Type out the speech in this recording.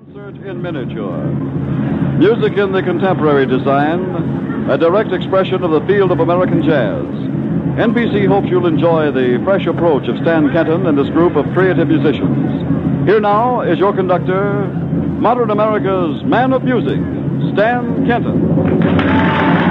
Concert in miniature. Music in the contemporary design, a direct expression of the field of American jazz. NBC hopes you'll enjoy the fresh approach of Stan Kenton and this group of creative musicians. Here now is your conductor, modern America's man of music, Stan Kenton.